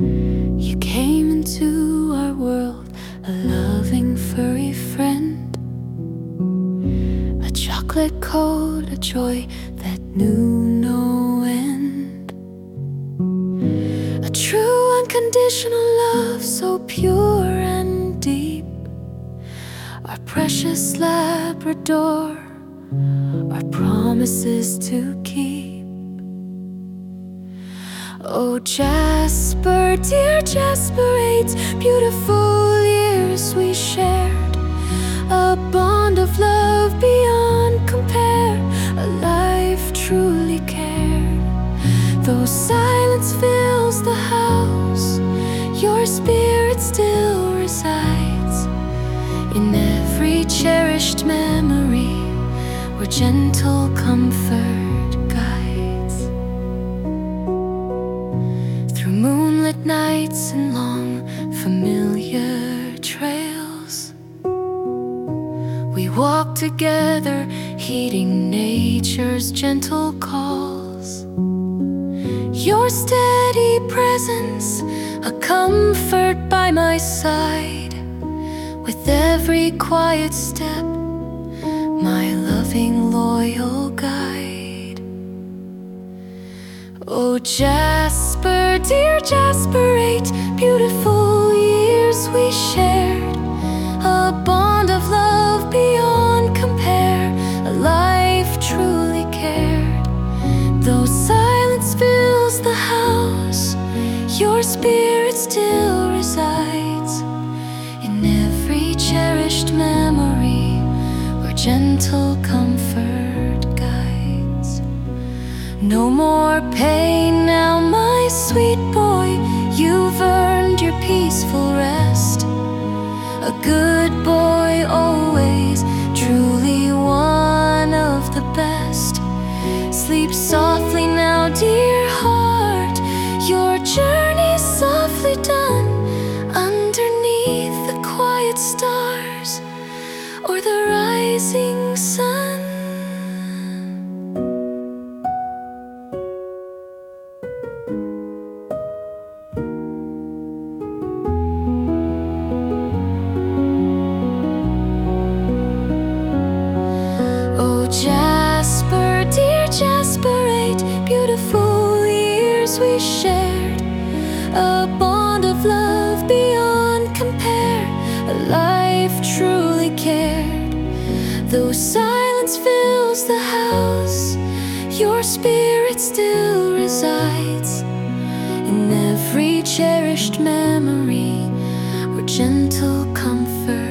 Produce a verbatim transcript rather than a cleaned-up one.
You came into our world, a loving furry friend, a chocolate coat, a joy that knew no end, a true unconditional love so pure and deep, our precious Labrador, our promises to keep. Oh Jasper, dear Jasper, eight beautiful years we shared, a bond of love beyond compare, a life truly cared. Though silence fills the house, your spirit still resides in every cherished memory where gentle comfort guides. Through moonlit nights and long familiar trails, we walk together, heeding nature's gentle calls. Your steady presence, a comfort by my side, with every quiet step, my loving loyal guide. Oh Jasper, dear Jasper, eight beautiful years we shared, a bond of love beyond compare, a life truly cared. Though silence fills the house, your spirit still resides in every cherished memory where gentle comfort guides. No more pain now, my sweet boy, you've earned your peaceful rest. A good boy always, truly one of the best. Sleep softly now, dear heart, your journey's softly done, underneath the quiet stars or the rising sun. Oh Jasper, dear Jasper, eight beautiful years we shared, a bond of love beyond compare, a life truly cared. Though silence fills the house, your spirit still resides in every cherished memory where gentle comfort